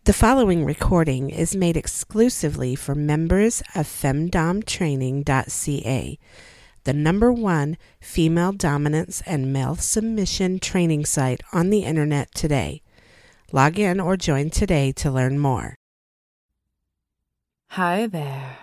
The following recording is made exclusively for members of femdomtraining.ca, the #1 female dominance and male submission training site on the internet today. Log in or join today to learn more. Hi there.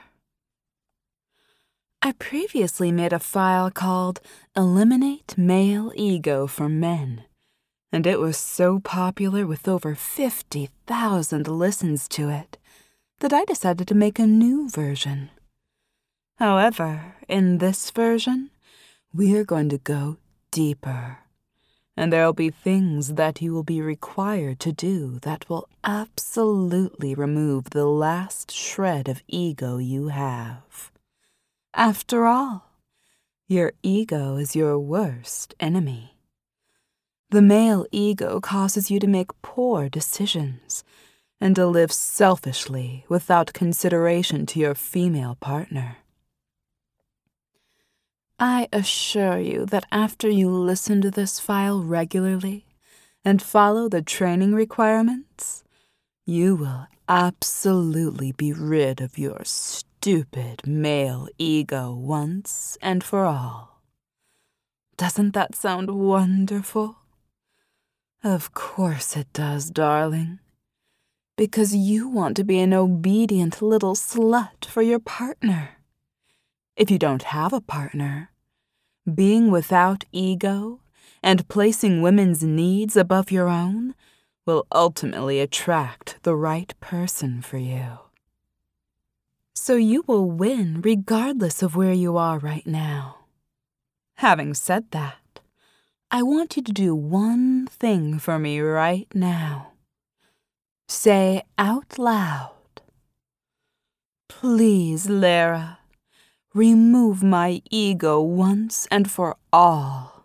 I previously made a file called Eliminate Male Ego for Men, and it was so popular with over 50,000 listens to it that I decided to make a new version. However, in this version, we're going to go deeper, and there'll be things that you will be required to do that will absolutely remove the last shred of ego you have. After all, your ego is your worst enemy. The male ego causes you to make poor decisions and to live selfishly without consideration to your female partner. I assure you that after you listen to this file regularly and follow the training requirements, you will absolutely be rid of your stupid male ego once and for all. Doesn't that sound wonderful? Of course it does, darling. Because you want to be an obedient little slut for your partner. If you don't have a partner, being without ego and placing women's needs above your own will ultimately attract the right person for you. So you will win regardless of where you are right now. Having said that, I want you to do one thing for me right now. Say out loud, "Please, Lara, remove my ego once and for all."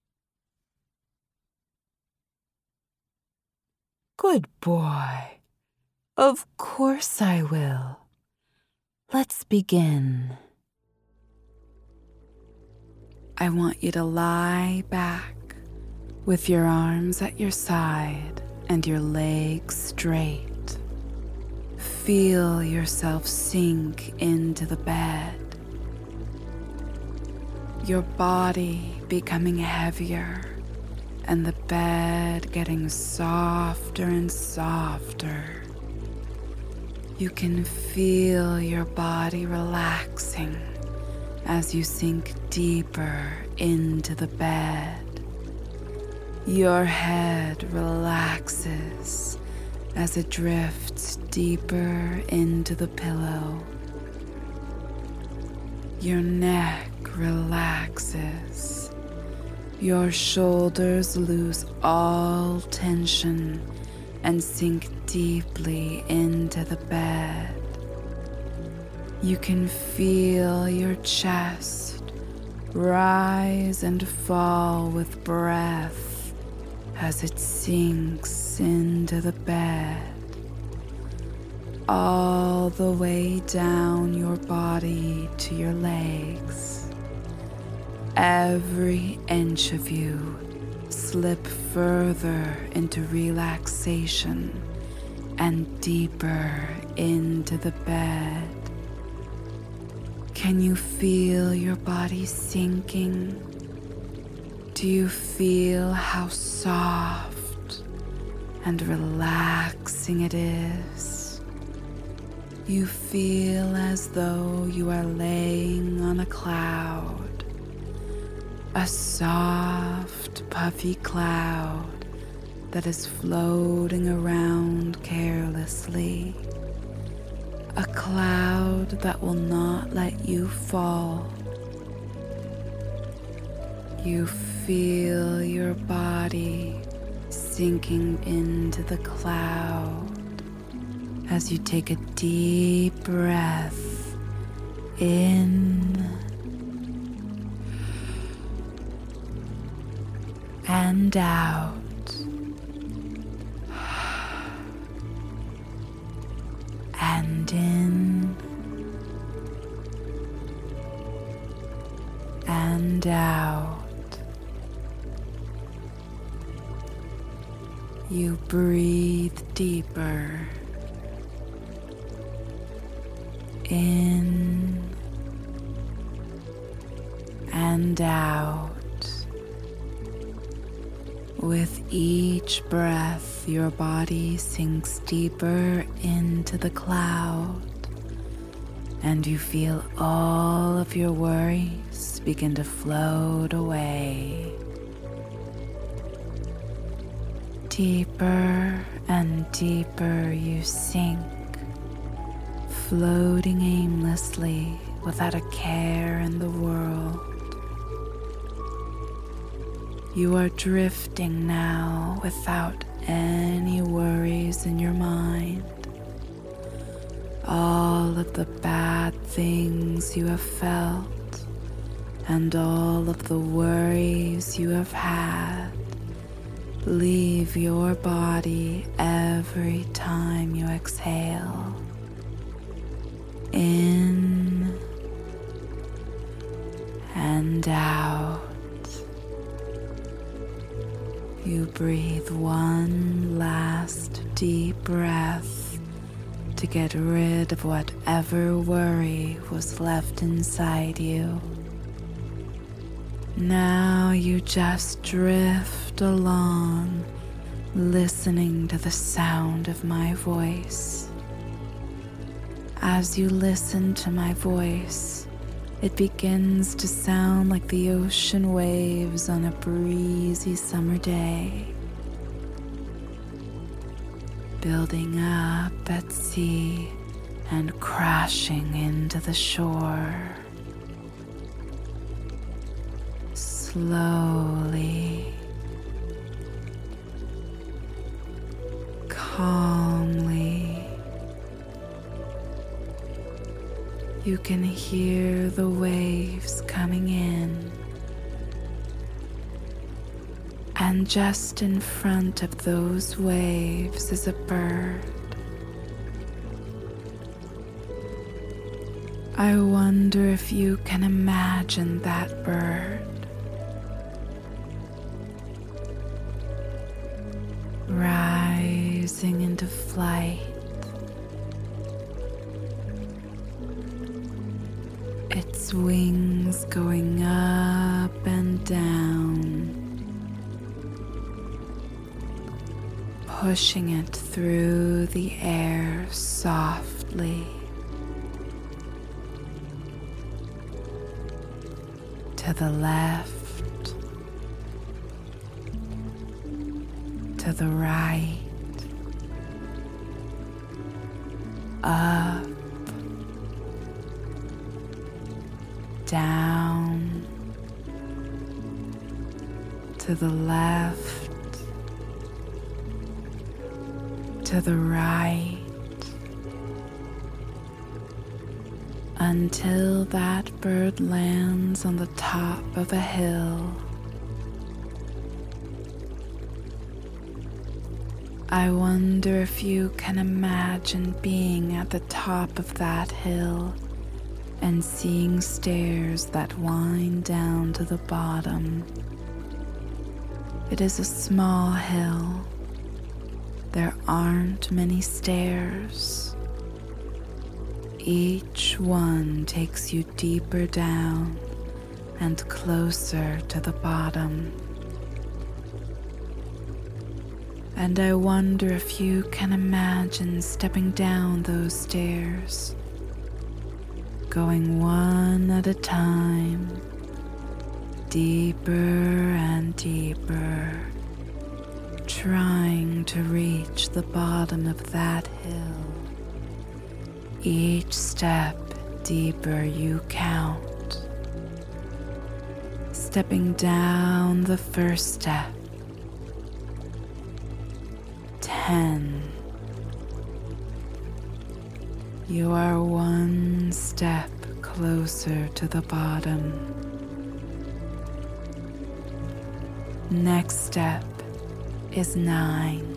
Good boy. Of course I will. Let's begin. I want you to lie back with your arms at your side and your legs straight. Feel yourself sink into the bed. Your body becoming heavier and the bed getting softer and softer. You can feel your body relaxing as you sink deeper into the bed. Your head relaxes as it drifts deeper into the pillow. Your neck relaxes. Your shoulders lose all tension and sink deeply into the bed. You can feel your chest rise and fall with breath as it sinks into the bed, all the way down your body to your legs. Every inch of you slip further into relaxation and deeper into the bed. Can you feel your body sinking? Do you feel how soft and relaxing it is? You feel as though you are laying on a cloud, a soft, puffy cloud that is floating around carelessly, a cloud that will not let you fall. You feel your body sinking into the cloud as you take a deep breath in and out. And in and out. You breathe deeper in and out. With each breath, your body sinks deeper into the cloud, and you feel all of your worries begin to float away. Deeper and deeper you sink, floating aimlessly without a care in the world. You are drifting now without any worries in your mind. All of the bad things you have felt and all of the worries you have had leave your body every time you exhale. In and out. You breathe one last deep breath to get rid of whatever worry was left inside you. Now you just drift along, listening to the sound of my voice. As you listen to my voice, it begins to sound like the ocean waves on a breezy summer day, building up at sea and crashing into the shore. Slowly, calmly, you can hear the waves coming in, and just in front of those waves is a bird. I wonder if you can imagine that bird. Rising into flight. Its wings going up and down, pushing it through the air softly. To the left, to the right, up, down, to the left, to the right, until that bird lands on the top of a hill. I wonder if you can imagine being at the top of that hill and seeing stairs that wind down to the bottom. It is a small hill. There aren't many stairs. Each one takes you deeper down and closer to the bottom. And I wonder if you can imagine stepping down those stairs, going one at a time, deeper and deeper, trying to reach the bottom of that hill. Each step deeper you count, stepping down the first step. 10. You are one step closer to the bottom. Next step is 9.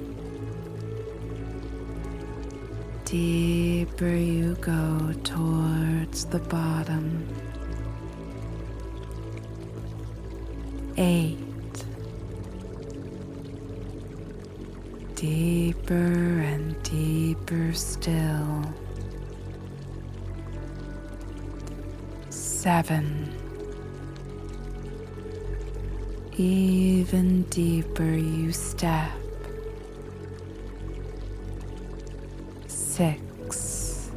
Deeper you go towards the bottom. 8. Deeper and deeper still. 7. Even deeper you step. 6.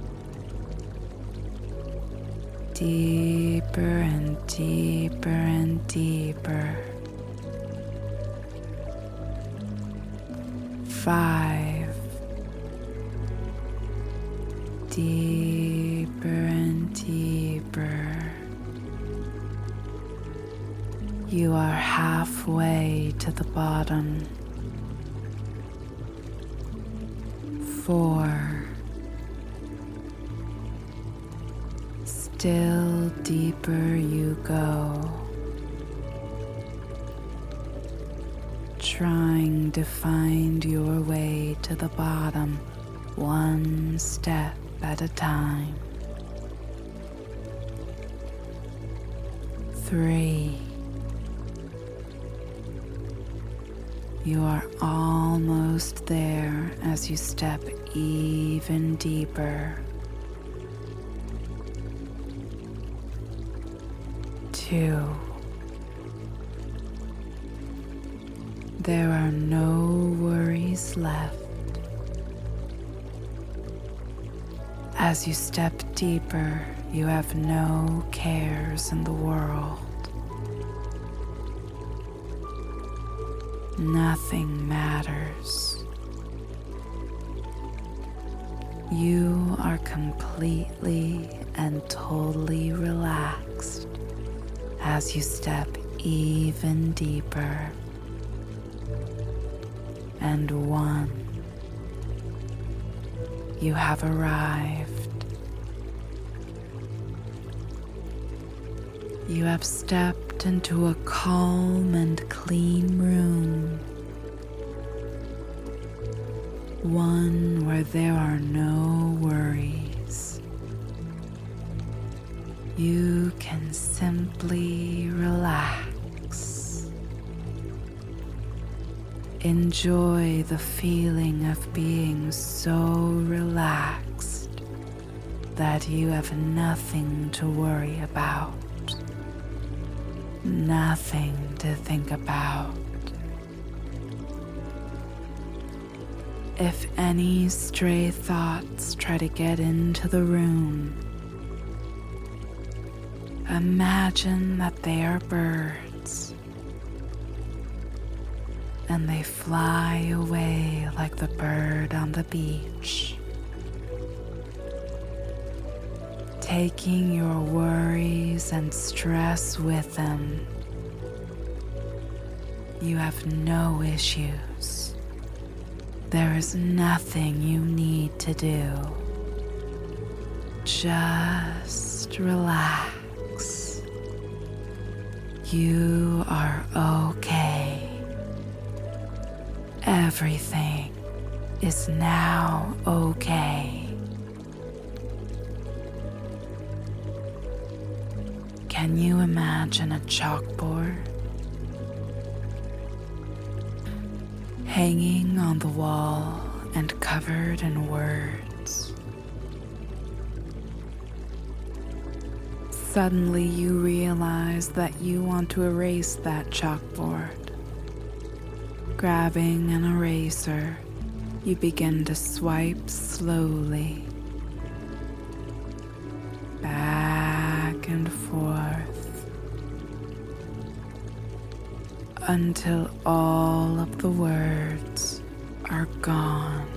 Deeper and deeper and deeper. 5. Deeper and deeper. You are halfway to the bottom. 4. Still deeper you go, trying to find your way to the bottom, one step at a time. 3. You are almost there as you step even deeper. 2. There are no worries left. As you step deeper, you have no cares in the world. Nothing matters. You are completely and totally relaxed as you step even deeper. And 1. You have arrived. You have stepped into a calm and clean room. One where there are no worries. You can simply relax. Enjoy the feeling of being so relaxed that you have nothing to worry about. Nothing to think about. If any stray thoughts try to get into the room, imagine that they are birds, and they fly away like the bird on the beach, taking your worries and stress with them. You have no issues. There is nothing you need to do. Just relax. You are okay. Everything is now okay. Can you imagine a chalkboard hanging on the wall and covered in words? Suddenly you realize that you want to erase that chalkboard. Grabbing an eraser, you begin to swipe slowly, back and forth, until all of the words are gone.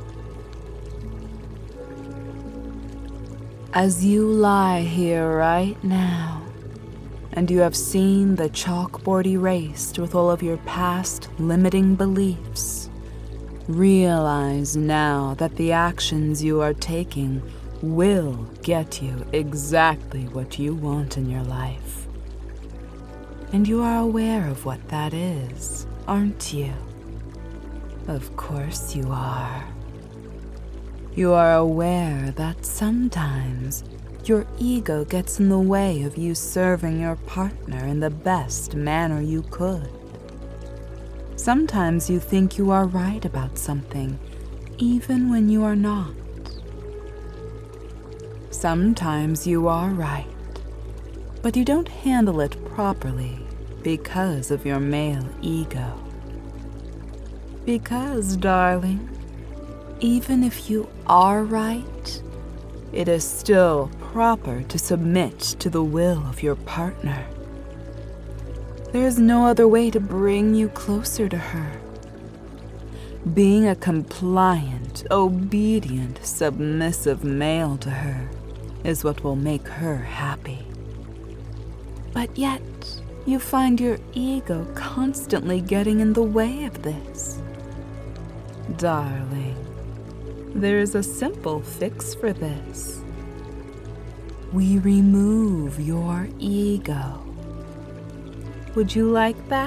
As you lie here right now, and you have seen the chalkboard erased with all of your past limiting beliefs, realize now that the actions you are taking will get you exactly what you want in your life. And you are aware of what that is, aren't you? Of course you are. You are aware that sometimes your ego gets in the way of you serving your partner in the best manner you could. Sometimes you think you are right about something, even when you are not. Sometimes you are right, but you don't handle it properly because of your male ego. Because, darling, even if you are right, it is still proper to submit to the will of your partner. There is no other way to bring you closer to her. Being a compliant, obedient, submissive male to her is what will make her happy. But yet, you find your ego constantly getting in the way of this. Darling, there is a simple fix for this. We remove your ego. Would you like that?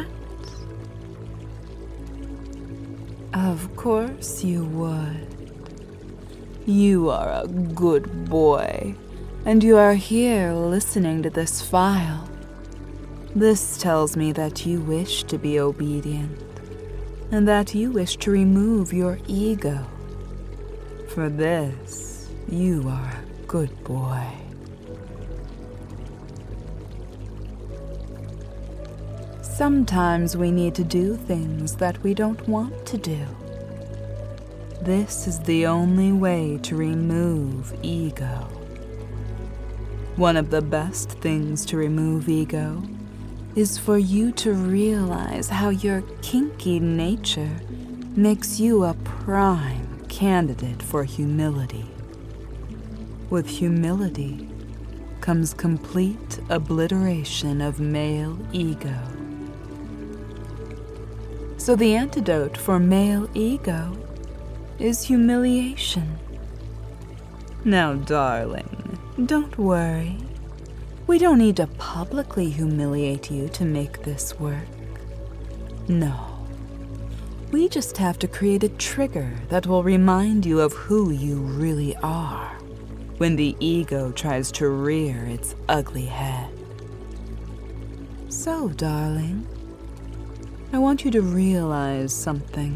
Of course you would. You are a good boy, and you are here listening to this file. This tells me that you wish to be obedient, and that you wish to remove your ego. For this, you are a good boy. Sometimes we need to do things that we don't want to do. This is the only way to remove ego. One of the best things to remove ego is for you to realize how your kinky nature makes you a prime candidate for humility. With humility comes complete obliteration of male ego. So the antidote for male ego is humiliation. Now, darling, don't worry. We don't need to publicly humiliate you to make this work. No. We just have to create a trigger that will remind you of who you really are when the ego tries to rear its ugly head. So, darling, I want you to realize something.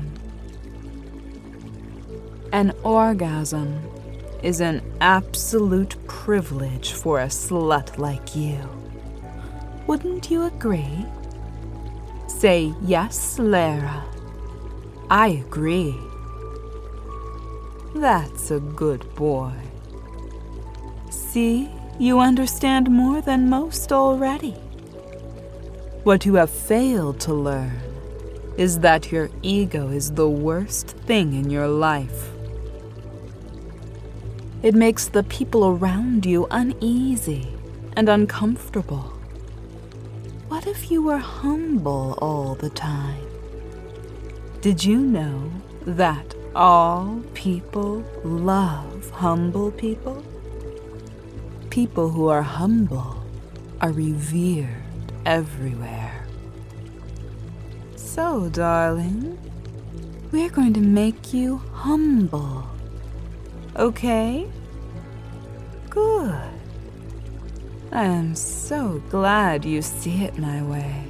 An orgasm is an absolute privilege for a slut like you. Wouldn't you agree? Say yes, Lara. I agree. That's a good boy. See, you understand more than most already. What you have failed to learn is that your ego is the worst thing in your life. It makes the people around you uneasy and uncomfortable. What if you were humble all the time? Did you know that all people love humble people? People who are humble are revered everywhere. So, darling, we're going to make you humble. Okay? Good. I am so glad you see it my way.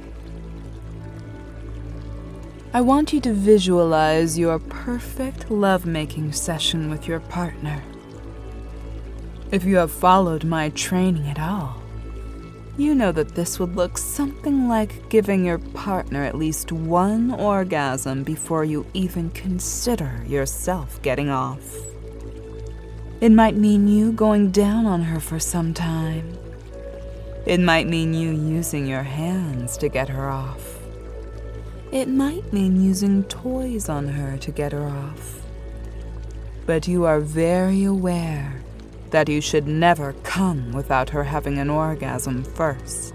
I want you to visualize your perfect lovemaking session with your partner. If you have followed my training at all, you know that this would look something like giving your partner at least one orgasm before you even consider yourself getting off. It might mean you going down on her for some time. It might mean you using your hands to get her off. It might mean using toys on her to get her off. But you are very aware that you should never come without her having an orgasm first.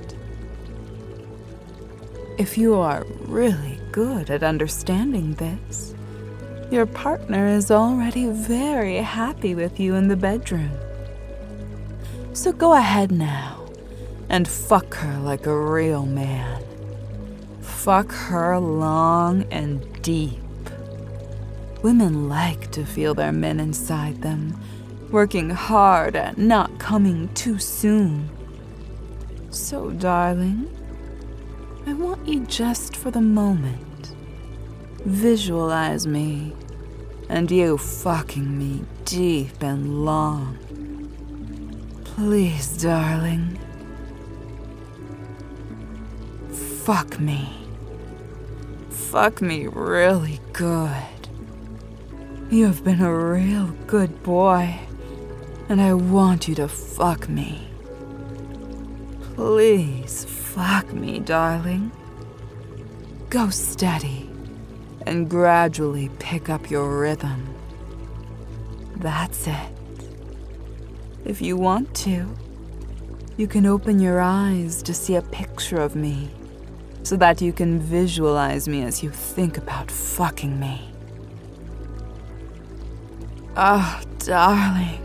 If you are really good at understanding this, your partner is already very happy with you in the bedroom. So go ahead now and fuck her like a real man. Fuck her long and deep. Women like to feel their men inside them, working hard at not coming too soon. So, darling, I want you just for the moment. Visualize me, and you fucking me deep and long. Please, darling, fuck me. Fuck me really good. You have been a real good boy, and I want you to fuck me. Please fuck me, darling. Go steady and gradually pick up your rhythm. That's it. If you want to, you can open your eyes to see a picture of me so that you can visualize me as you think about fucking me. Oh, darling.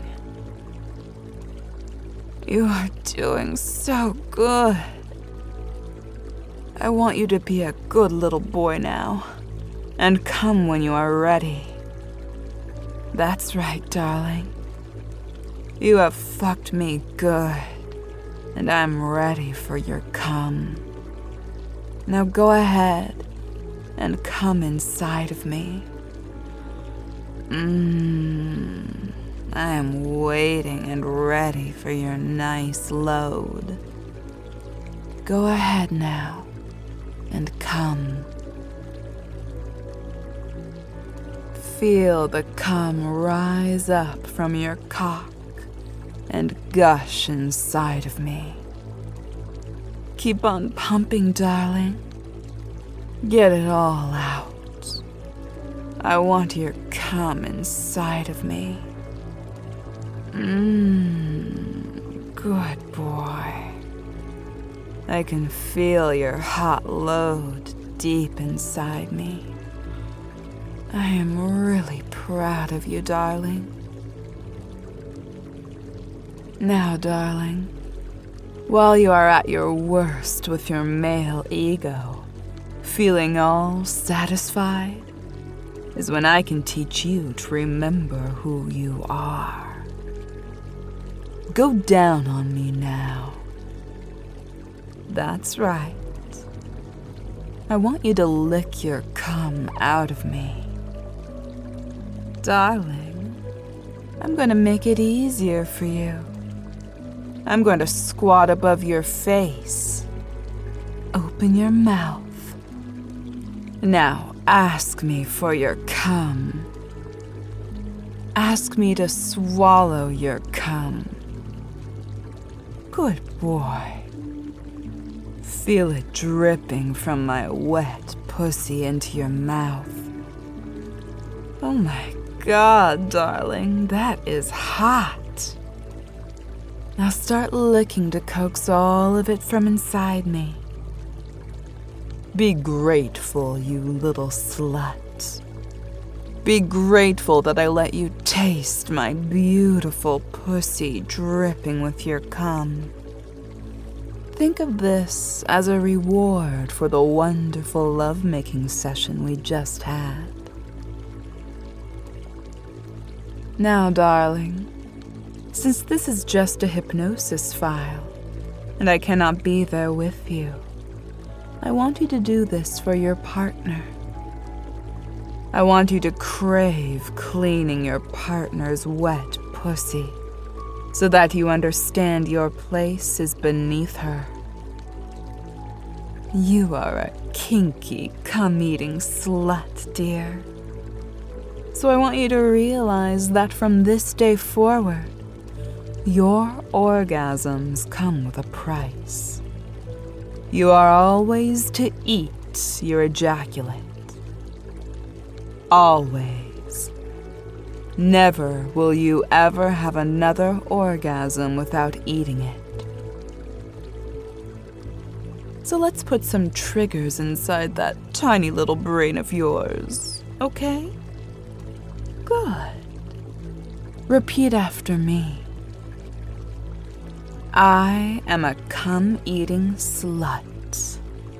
You are doing so good. I want you to be a good little boy now, and come when you are ready. That's right, darling. You have fucked me good, and I'm ready for your cum. Now go ahead and come inside of me. I am waiting and ready for your nice load. Go ahead now and come. Feel the cum rise up from your cock and gush inside of me. Keep on pumping, darling. Get it all out. I want your cum inside of me. Good boy. I can feel your hot load deep inside me. I am really proud of you, darling. Now, darling, while you are at your worst with your male ego, feeling all satisfied, is when I can teach you to remember who you are. Go down on me now. That's right. I want you to lick your cum out of me. Darling, I'm going to make it easier for you. I'm going to squat above your face. Open your mouth. Now ask me for your cum. Ask me to swallow your cum. Good boy. Feel it dripping from my wet pussy into your mouth. Oh my God, darling, that is hot. Now start licking to coax all of it from inside me. Be grateful, you little slut. Be grateful that I let you taste my beautiful pussy dripping with your cum. Think of this as a reward for the wonderful lovemaking session we just had. Now, darling, since this is just a hypnosis file, and I cannot be there with you, I want you to do this for your partner. I want you to crave cleaning your partner's wet pussy so that you understand your place is beneath her. You are a kinky, cum-eating slut, dear. So I want you to realize that from this day forward, your orgasms come with a price. You are always to eat your ejaculate. Always. Never will you ever have another orgasm without eating it. So let's put some triggers inside that tiny little brain of yours, okay? Good. Repeat after me. I am a cum-eating slut.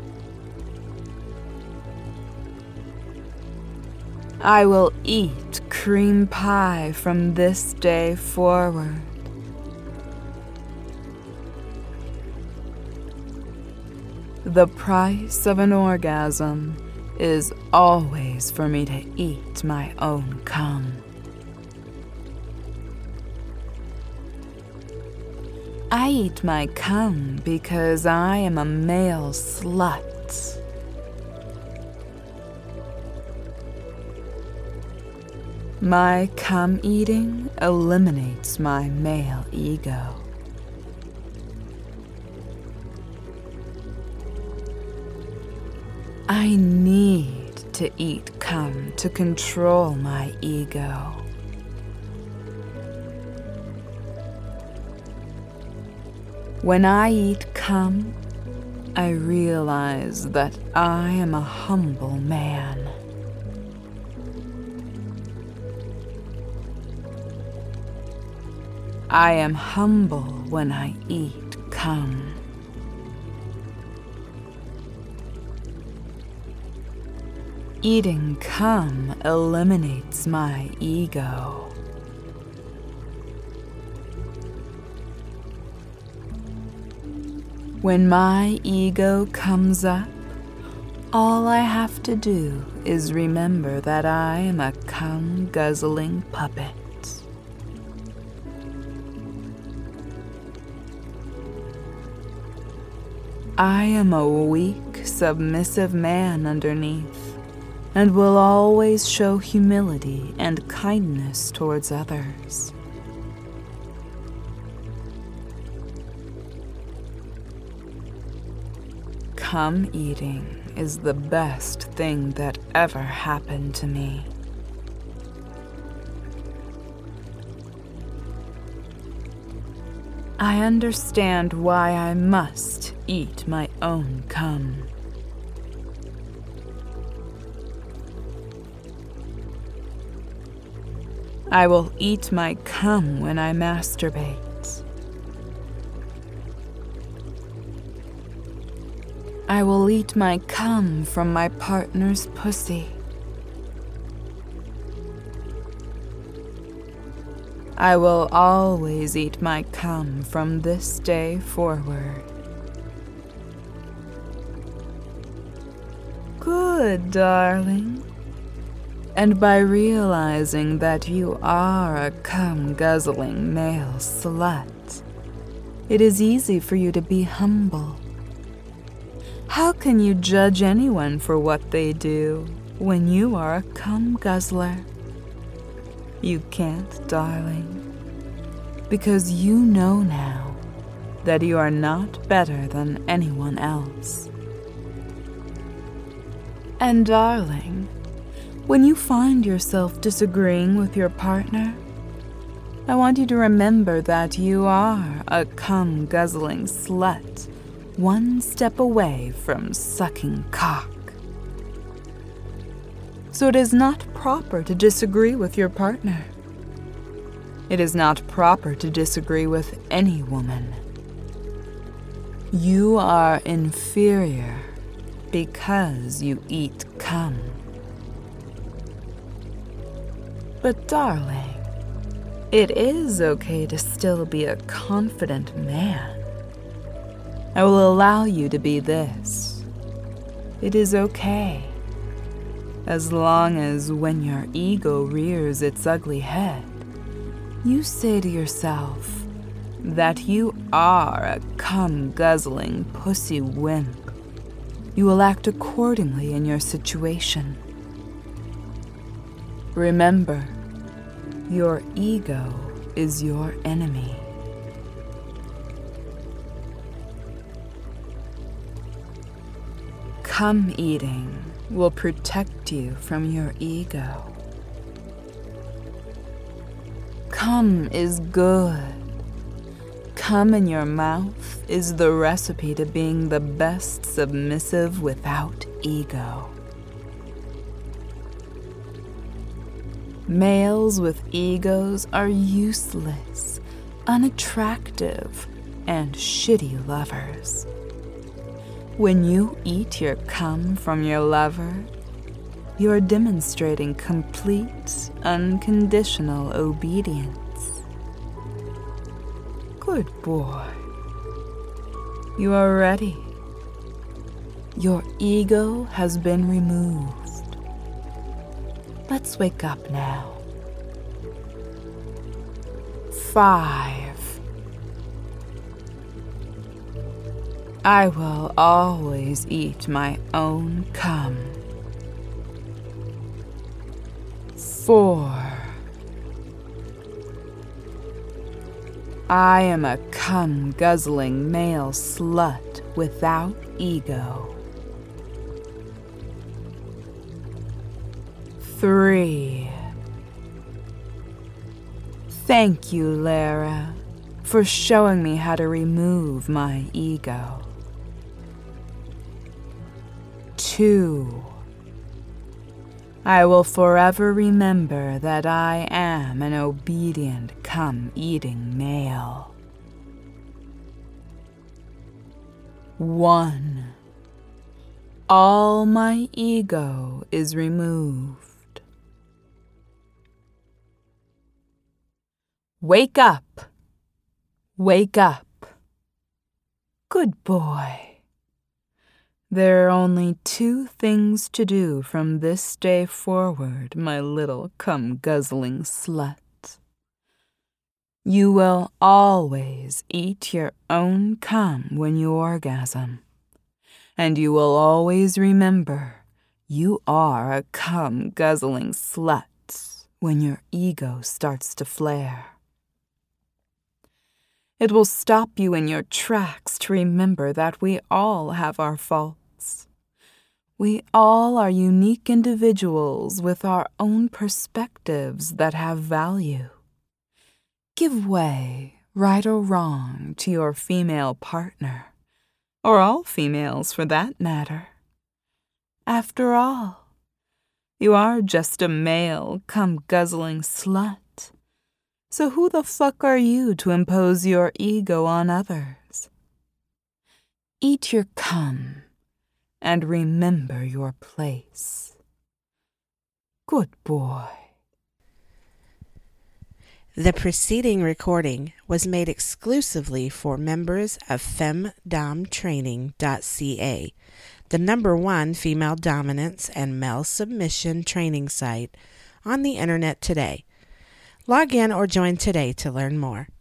I will eat cream pie from this day forward. The price of an orgasm is always for me to eat my own cum. I eat my cum because I am a male slut. My cum eating eliminates my male ego. I need to eat cum to control my ego. When I eat cum, I realize that I am a humble man. I am humble when I eat cum. Eating cum eliminates my ego. When my ego comes up, all I have to do is remember that I am a cum-guzzling puppet. I am a weak, submissive man underneath, and will always show humility and kindness towards others. Cum eating is the best thing that ever happened to me. I understand why I must eat my own cum. I will eat my cum when I masturbate. I will eat my cum from my partner's pussy. I will always eat my cum from this day forward. Good, darling. And by realizing that you are a cum-guzzling male slut, it is easy for you to be humble. How can you judge anyone for what they do when you are a cum-guzzler? You can't, darling, because you know now that you are not better than anyone else. And darling, when you find yourself disagreeing with your partner, I want you to remember that you are a cum-guzzling slut, one step away from sucking cock. So it is not proper to disagree with your partner. It is not proper to disagree with any woman. You are inferior because you eat cum. But darling, it is okay to still be a confident man. I will allow you to be this. It is okay. As long as when your ego rears its ugly head, you say to yourself that you are a cum-guzzling pussy wimp, you will act accordingly in your situation. Remember, your ego is your enemy. Cum eating will protect you from your ego. Cum is good. Cum in your mouth is the recipe to being the best submissive without ego. Males with egos are useless, unattractive, and shitty lovers. When you eat your cum from your lover, you are demonstrating complete, unconditional obedience. Good boy. You are ready. Your ego has been removed. Let's wake up now. 5, I will always eat my own cum. 4. I am a cum-guzzling male slut without ego. 3. Thank you, Lara, for showing me how to remove my ego. 2. I will forever remember that I am an obedient cum-eating male. 1. All my ego is removed. Wake up! Wake up! Good boy. There are only 2 things to do from this day forward, my little cum-guzzling slut. You will always eat your own cum when you orgasm, and you will always remember you are a cum-guzzling slut when your ego starts to flare. It will stop you in your tracks to remember that we all have our faults. We all are unique individuals with our own perspectives that have value. Give way, right or wrong, to your female partner, or all females for that matter. After all, you are just a male cum-guzzling slut. So who the fuck are you to impose your ego on others? Eat your cum and remember your place. Good boy. The preceding recording was made exclusively for members of femdomtraining.ca, the #1 female dominance and male submission training site on the internet today. Log in or join today to learn more.